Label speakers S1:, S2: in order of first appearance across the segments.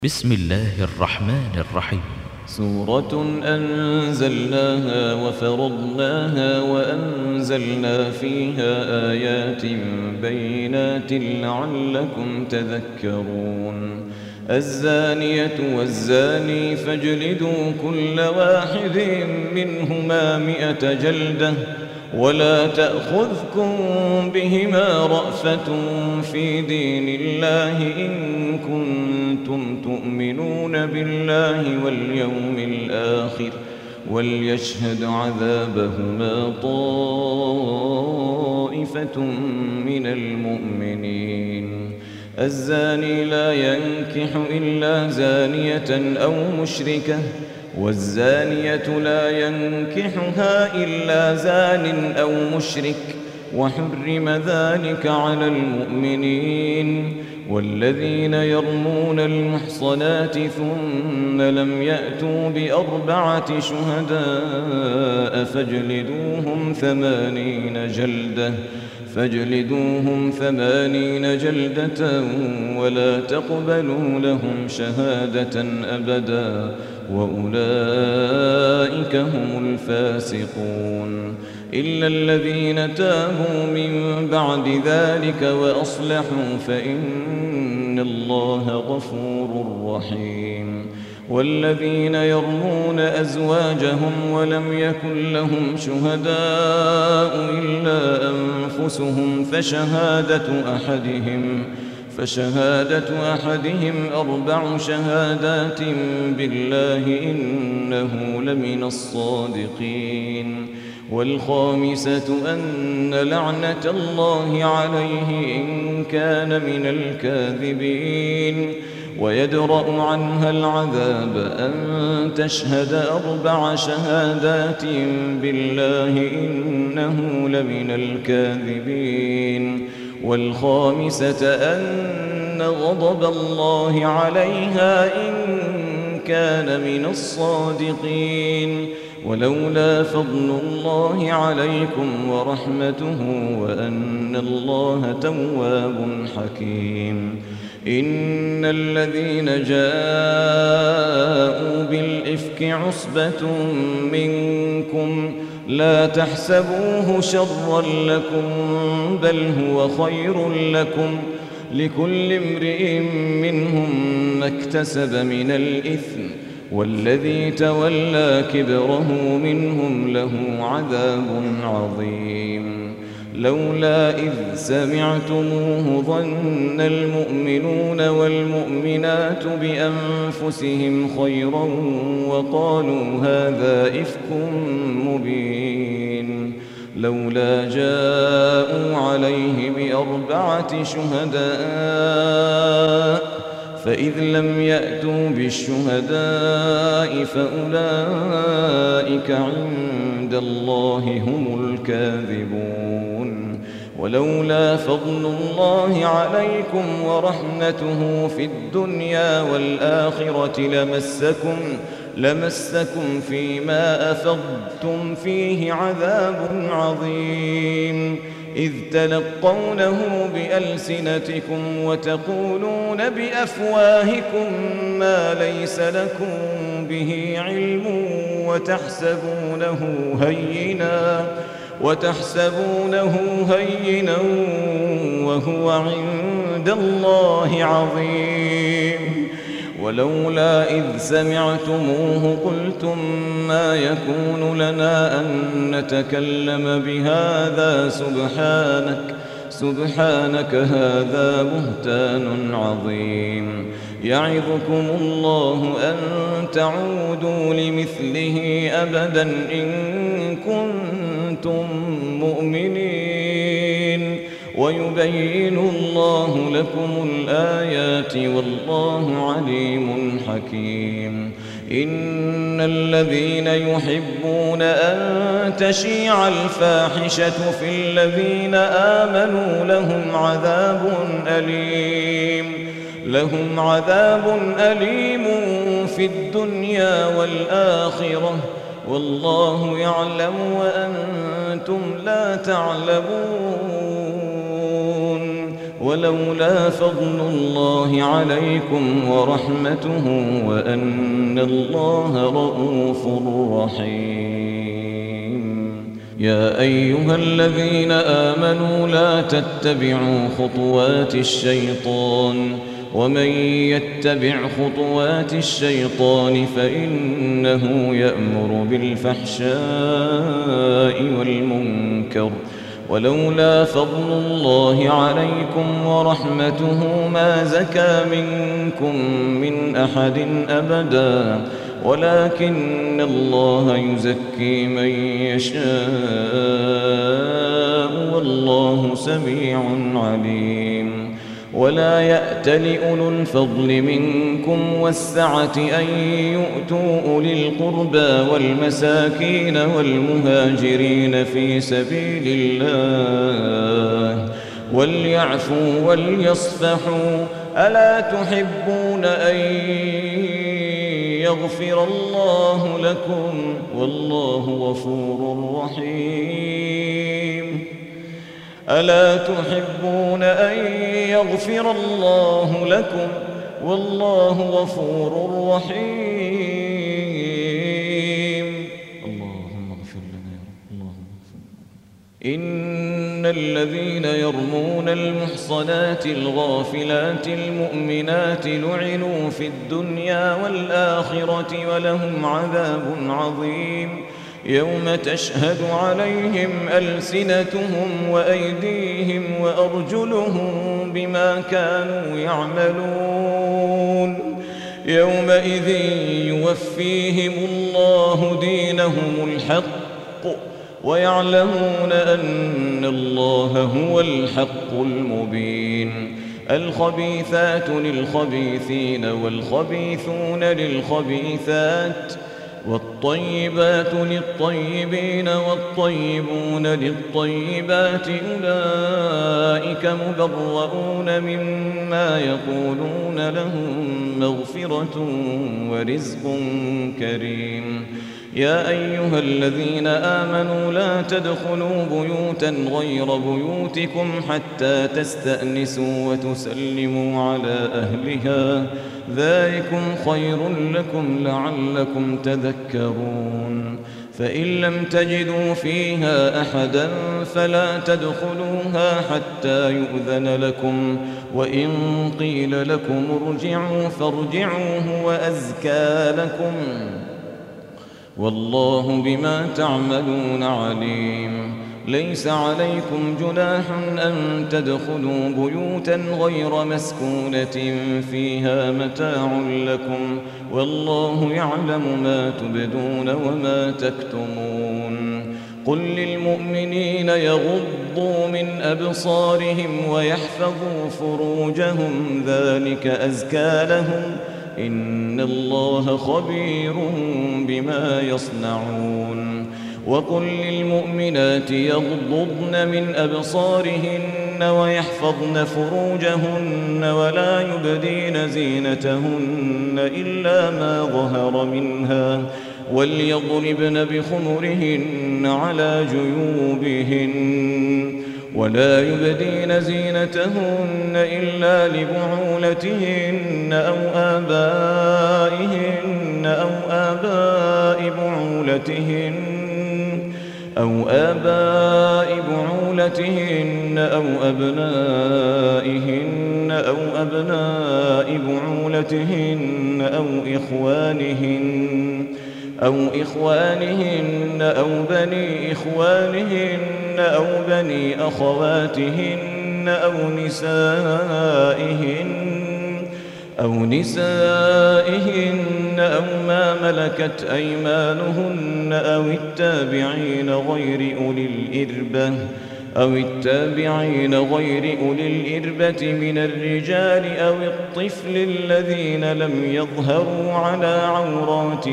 S1: بسم الله الرحمن الرحيم.
S2: سورة أنزلناها وفرضناها وأنزلنا فيها آيات بينات لعلكم تذكرون. الزانية والزاني فاجلدوا كل واحد منهما 100 جلدة ولا تأخذكم بهما رأفة في دين الله إن كنتم تؤمنون بالله واليوم الآخر وليشهد عذابهما طائفة من المؤمنين. الزاني لا ينكح إلا زانية أو مشركة والزانية لا ينكحها إلا زان أو مشرك وحرم ذلك على المؤمنين. والذين يرمون المحصنات ثم لم يأتوا ب4 شهداء فاجلدوهم 80 جلدة ولا تقبلوا لهم شهادة أبدا وأولئك هم الفاسقون. إلا الذين تابوا من بعد ذلك وأصلحوا فإن الله غفور رحيم. والذين يرمون أزواجهم ولم يكن لهم شهداء إلا أنفسهم فشهادة أحدهم 4 شهادات بالله إنه لمن الصادقين. والخامسة أن لعنة الله عليه إن كان من الكاذبين. ويدرأ عنها العذاب أن تشهد 4 شهادات بالله إنه لمن الكاذبين. والخامسة أن غضب الله عليها إن كان من الصادقين. ولولا فضل الله عليكم ورحمته وأن الله تواب حكيم. إن الذين جاءوا بالإفك عصبة منكم لا تحسبوه شرا لكم بل هو خير لكم لكل امرئ منهم ما اكتسب من الإثم والذي تولى كبره منهم له عذاب عظيم. لولا إذ سمعتموه ظن المؤمنون والمؤمنات بأنفسهم خيرا وقالوا هذا إفك مبين. لولا جاءوا عليه ب4 شهداء فإذ لم يأتوا بالشهداء فأولئك عند الله هم الكاذبون. ولولا فضل الله عليكم ورحمته في الدنيا والآخرة لمسكم فيما أفضتم فيه عذاب عظيم. إذ تلقونه بألسنتكم وتقولون بأفواهكم ما ليس لكم به علم وتحسبونه هينا وهو عند الله عظيم. ولولا إذ سمعتموه قلتم ما يكون لنا أن نتكلم بهذا سبحانك هذا بهتان عظيم. يعظكم الله أن تعودوا لمثله أبدا إن كنتم مؤمنين. ويبين الله لكم الآيات والله عليم حكيم. إن الذين يحبون أن تشيع الفاحشة في الذين آمنوا لهم عذاب أليم في الدنيا والآخرة والله يعلم وأنتم لا تعلمون. ولولا فضل الله عليكم ورحمته وأن الله رءوف رحيم. يا أيها الذين آمنوا لا تتبعوا خطوات الشيطان ومن يتبع خطوات الشيطان فإنه يأمر بالفحشاء والمنكر ولولا فضل الله عليكم ورحمته ما زكى منكم من أحد أبدا ولكن الله يزكي من يشاء والله سميع عليم. ولا يأتل أولو الفضل منكم والسعة أن يؤتوا أولي القربى والمساكين والمهاجرين في سبيل الله وليعفوا وليصفحوا ألا تحبون أن يغفر الله لكم والله غفور رحيم. ألا تحبون أن يغفر الله لكم والله غفور رحيم. اللهم اغفر لنا يا رب. اللهم اغفر لنا. إن الذين يرمون المحصنات الغافلات المؤمنات لعنوا في الدنيا والآخرة ولهم عذاب عظيم يوم تشهد عليهم ألسنتهم وأيديهم وأرجلهم بما كانوا يعملون يومئذ يوفيهم الله دينهم الحق ويعلمون أن الله هو الحق المبين. الخبيثات للخبيثين والخبيثون للخبيثات والطيبات للطيبين والطيبون للطيبات أولئك مبرؤون مما يقولون لهم مغفرة ورزق كريم. يا أيها الذين آمنوا لا تدخلوا بيوتا غير بيوتكم حتى تستأنسوا وتسلموا على أهلها ذلكم خير لكم لعلكم تذكرون. فإن لم تجدوا فيها أحدا فلا تدخلوها حتى يؤذن لكم وإن قيل لكم ارجعوا فارجعوا هو أزكى لكم والله بما تعملون عليم. ليس عليكم جناح أن تدخلوا بيوتا غير مسكونة فيها متاع لكم والله يعلم ما تبدون وما تكتمون. قل للمؤمنين يغضوا من أبصارهم ويحفظوا فروجهم ذلك أزكى لهم إن الله خبير بما يصنعون. وقل للمؤمنات يغضضن من أبصارهن ويحفظن فروجهن ولا يبدين زينتهن إلا ما ظهر منها وليضربن بخمرهن على جيوبهن ولا يبدين زينتهن إلا لبعولتهن أو آبائهن أو آباء بعولتهن أو أبنائهن أو أبناء بعولتهن أو إخوانهن أو بني إخوانهن أو بني أخواتهن أو نسائهن أو ما ملكت أيمانهن أو التابعين غير أولي الإربة من الرجال أو الطفل الذين لم يظهروا على عورات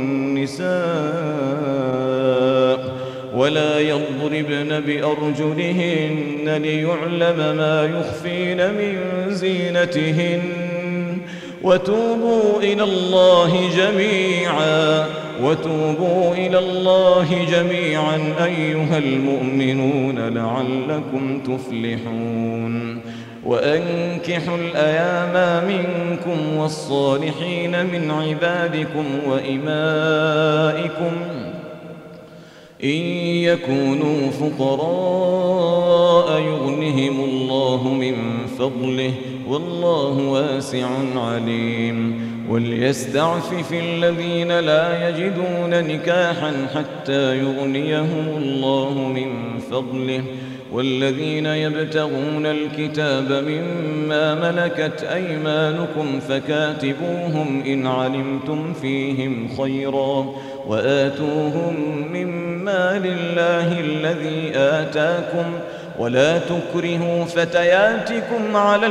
S2: النساء ولا يضربن بأرجلهن ليعلم ما يخفين من زينتهن وتوبوا إلى الله جميعا أيها المؤمنون لعلكم تفلحون. وأنكحوا الأيام منكم والصالحين من عبادكم وإمائكم إن يكونوا فقراء يغنهم الله من فضله والله واسع عليم. وليستعفف الذين لا يجدون نكاحا حتى يغنيهم الله من فضله والذين يبتغون الكتاب مما ملكت أيمانكم فكاتبوهم إن علمتم فيهم خيرا وآتوهم من مال الله الذي آتاكم ولا تكرهوا فتياتكم على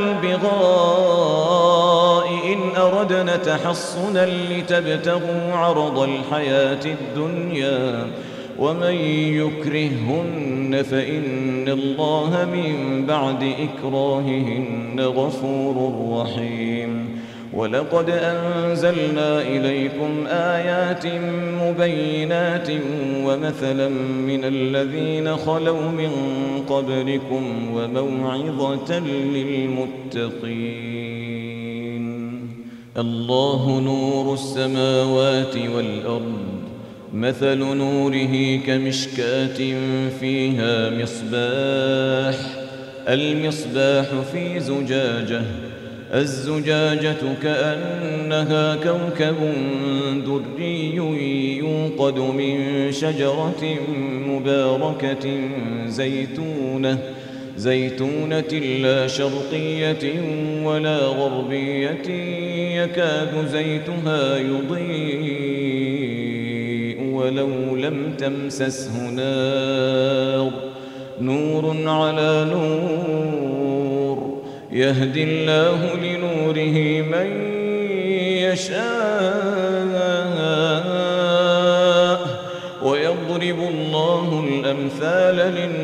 S2: البغاء إن أردنا تحصنا لتبتغوا عرض الحياة الدنيا ومن يكرههن فإن الله من بعد إكراههن غفور رحيم. ولقد أنزلنا إليكم آيات مبينات ومثلا من الذين خلوا من قبلكم وموعظة للمتقين. الله نور السماوات والأرض مثل نوره كمشكاة فيها مصباح المصباح في زجاجة الزجاجة كأنها كوكب دري يوقد من شجرة مباركة زيتونة لا شرقية ولا غربية يكاد زيتها يضيء ولو لم تمسسه نار نور على نور يهدي الله لنوره من يشاء ويضرب الله الأمثال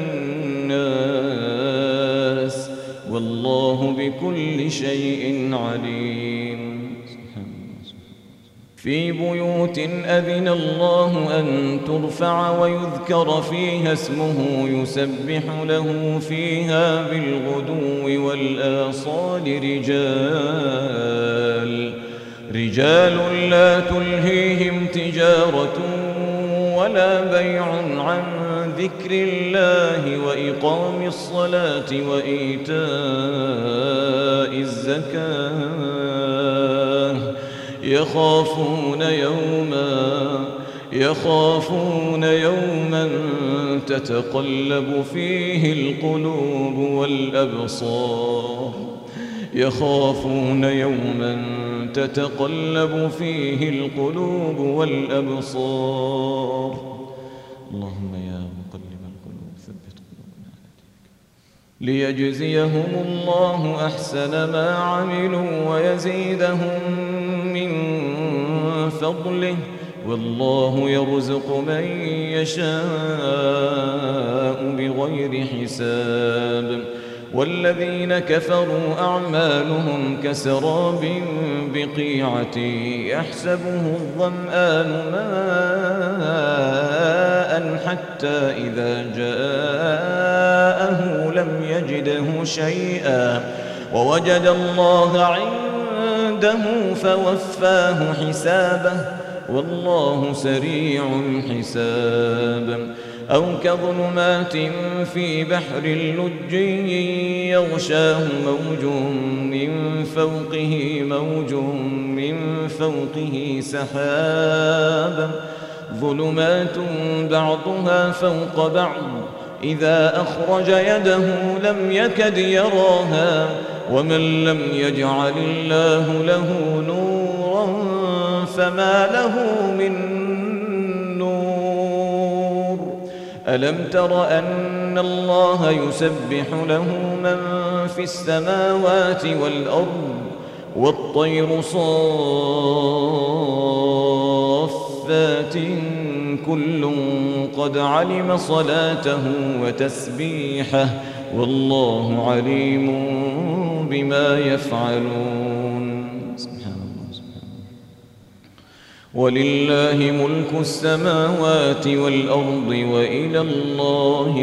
S2: للناس والله بكل شيء عليم. في بيوت أذن الله أن ترفع ويذكر فيها اسمه يسبح له فيها بالغدو والآصال رجال لا تلهيهم تجارة ولا بيع عن ذكر الله وإقام الصلاة وإيتاء الزكاة يخافون يوما تتقلب فيه القلوب والأبصار اللهم يا مقلب القلوب ثبت قلوبنا على دينك ليجزيهم الله أحسن ما عملوا ويزيدهم من فضله والله يرزق من يشاء بغير حساب. والذين كفروا أعمالهم كسراب بقيعة يحسبه الظمآن ماء حتى إذا جاءه لم يجده شيئا ووجد الله عنده فوفاه حسابه والله سريع الحساب. أو كظلمات في بحر اللج يغشاه موج من فوقه سحاب ظلمات بعضها فوق بعض إذا أخرج يده لم يكد يراها ومن لم يجعل الله له نورا فما له من نور. ألم تر أن الله يسبح له من في السماوات والأرض والطير صافات كل قد علم صلاته وتسبيحه والله عليم بما يفعلون. سبحان ولله ملك السماوات والأرض وإلى الله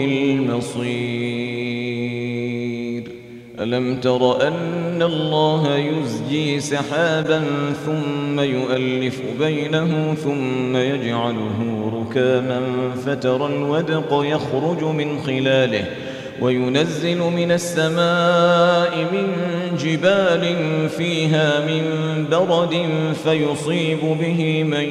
S2: المصير. ألم تر أن الله يزجي سحابا ثم يؤلف بينه ثم يجعله ركاما فترى الودق يخرج من خلاله وينزل من السماء من جبال فيها من برد فيصيب به من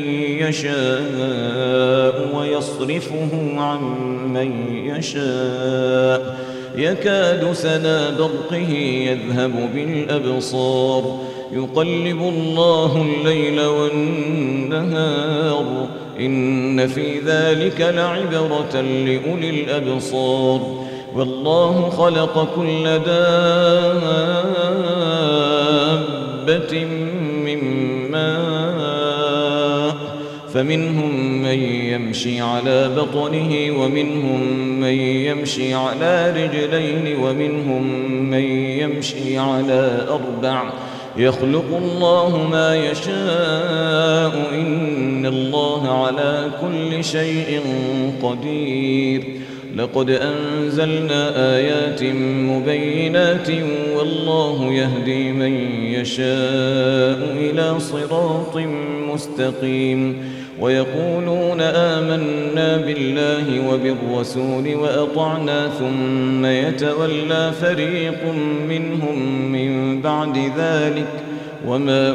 S2: يشاء ويصرفه عن من يشاء يكاد سنا برقه يذهب بالأبصار يقلب الله الليل والنهار إن في ذلك لعبرة لأولي الأبصار. والله خلق كل دابة من ماء فمنهم من يمشي على بطنه ومنهم من يمشي على رجلين ومنهم من يمشي على أربع يخلق الله ما يشاء إن الله على كل شيء قدير. لقد أنزلنا آيات مبينات والله يهدي من يشاء إلى صراط مستقيم. ويقولون آمنا بالله وبالرسول وأطعنا ثم يتولى فريق منهم من بعد ذلك وما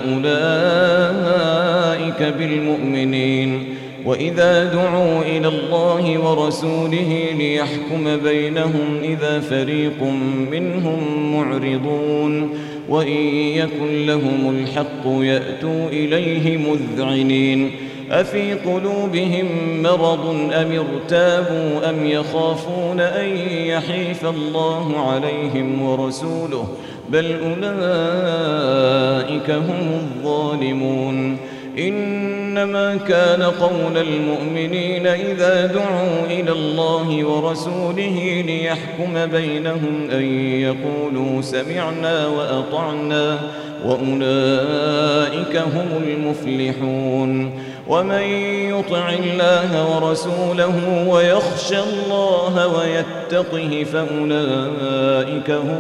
S2: أولئك بالمؤمنين. وإذا دعوا إلى الله ورسوله ليحكم بينهم إذا فريق منهم معرضون وإن يكن لهم الحق يأتوا إليه مذعنين. أفي قلوبهم مرض أم ارتابوا أم يخافون أن يحيف الله عليهم ورسوله بل أولئك هم الظالمون. إنما كان قول المؤمنين إذا دعوا إلى الله ورسوله ليحكم بينهم أن يقولوا سمعنا وأطعنا وأولئك هم المفلحون. ومن يطع الله ورسوله ويخشى الله ويتقه فأولئك هم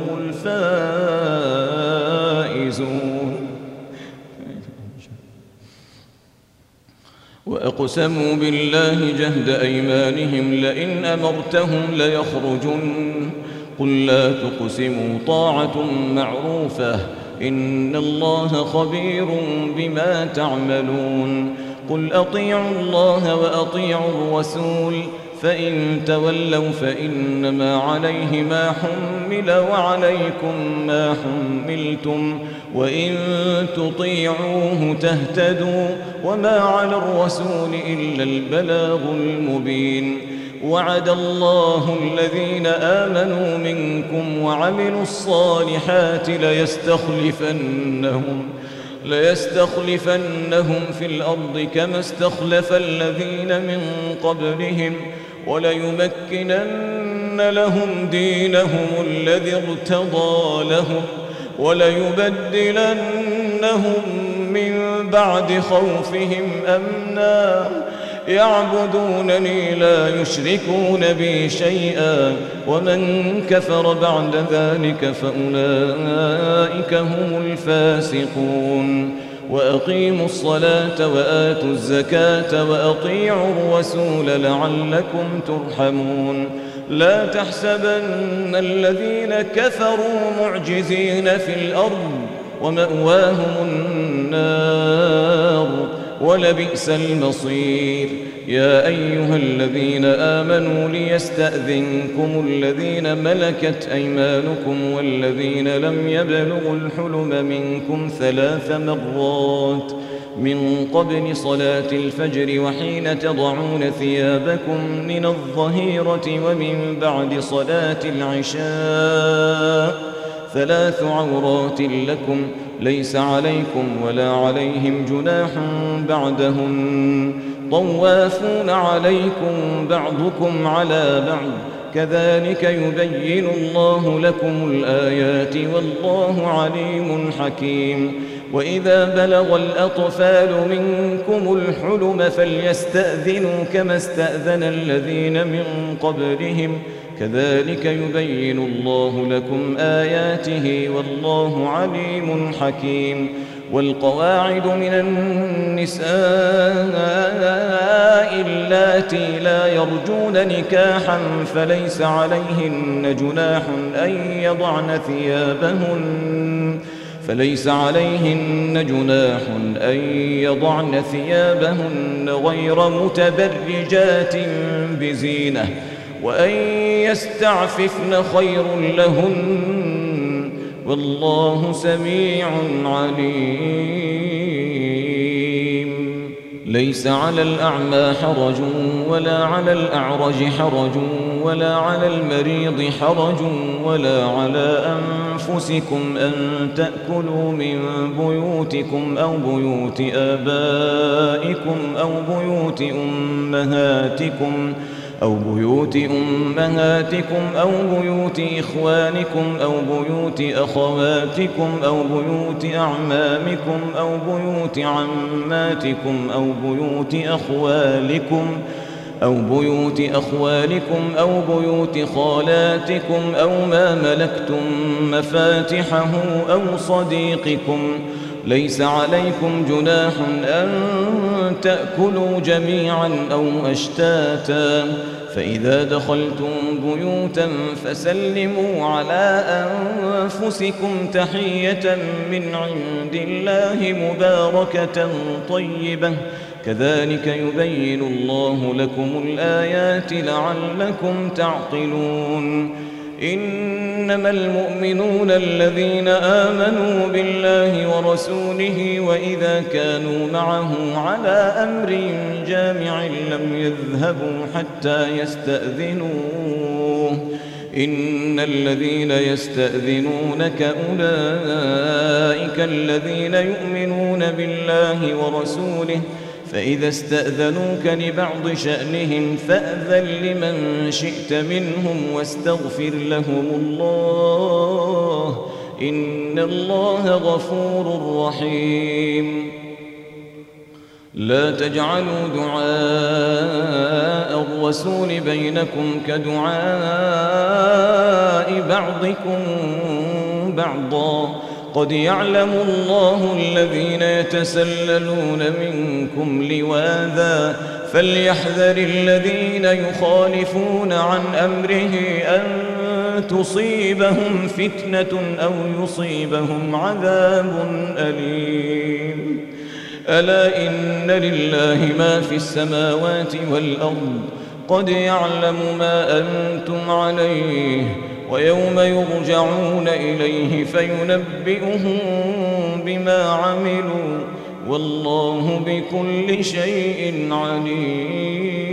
S2: الفائزون. وأقسموا بالله جهد أيمانهم لئن أمرتهم ليخرجن قل لا تقسموا طاعة معروفة إن الله خبير بما تعملون. قل أطيعوا الله وأطيعوا الرسول فإن تولوا فإنما عليه ما حمل وعليكم ما حملتم وإن تطيعوه تهتدوا وما على الرسول إلا البلاغ المبين. وعد الله الذين آمنوا منكم وعملوا الصالحات ليستخلفنهم في الأرض كما استخلف الذين من قبلهم وليمكنن لهم دينهم الذي ارتضى لهم وليبدلنهم من بعد خوفهم أمنا يعبدونني لا يشركون بي شيئا ومن كفر بعد ذلك فأولئك هم الفاسقون. وأقيموا الصلاة وآتوا الزكاة وأطيعوا الرسول لعلكم ترحمون. لا تحسبن الذين كفروا معجزين في الأرض ومأواهم النار ولبئس المصير. يا أيها الذين آمنوا ليستأذنكم الذين ملكت أيمانكم والذين لم يبلغوا الحلم منكم 3 مرات من قبل صلاة الفجر وحين تضعون ثيابكم من الظهيرة ومن بعد صلاة العشاء 3 عورات لكم ليس عليكم ولا عليهم جناح بعدهن طوافون عليكم بعضكم على بعض كذلك يبين الله لكم الآيات والله عليم حكيم. وإذا بلغ الأطفال منكم الحلم فليستأذنوا كما استأذن الذين من قبلهم كذلك يبين الله لكم آياته والله عليم حكيم. والقواعد من النساء اللاتي لا يرجون نكاحا فليس عليهن جناح أن يضعن ثيابهن غير متبرجات بزينة وأن يستعففن خير لهن والله سميع عليم. ليس على الأعمى حرج ولا على الأعرج حرج ولا على المريض حرج ولا على أنفسكم أن تأكلوا من بيوتكم أو بيوت آبائكم أو بيوت أمهاتكم أو بيوت إخوانكم أو بيوت أخواتكم أو بيوت أعمامكم أو بيوت عماتكم أو بيوت أخوالكم أو بيوت خالاتكم أو ما ملكتم مفاتحه أو صديقكم. ليس عليكم جناح أن تأكلوا جميعا أو أشتاتا فإذا دخلتم بيوتا فسلموا على أنفسكم تحية من عند الله مباركة طيبة كذلك يبين الله لكم الآيات لعلكم تعقلون. إنما المؤمنون الذين آمنوا بالله ورسوله وإذا كانوا معه على أمر جامع لم يذهبوا حتى يستأذنوه إن الذين يستأذنونك أولئك الذين يؤمنون بالله ورسوله فإذا استأذنوك لبعض شأنهم فأذن لمن شئت منهم واستغفر لهم الله إن الله غفور رحيم. لا تجعلوا دعاء الرسول بينكم كدعاء بعضكم بعضا قد يعلم الله الذين يتسللون منكم لواذا فليحذر الذين يخالفون عن أمره أن تصيبهم فتنة أو يصيبهم عذاب أليم. ألا إن لله ما في السماوات والأرض قد يعلم ما أنتم عليه ويوم يرجعون إليه فينبئهم بما عملوا والله بكل شيء عليم.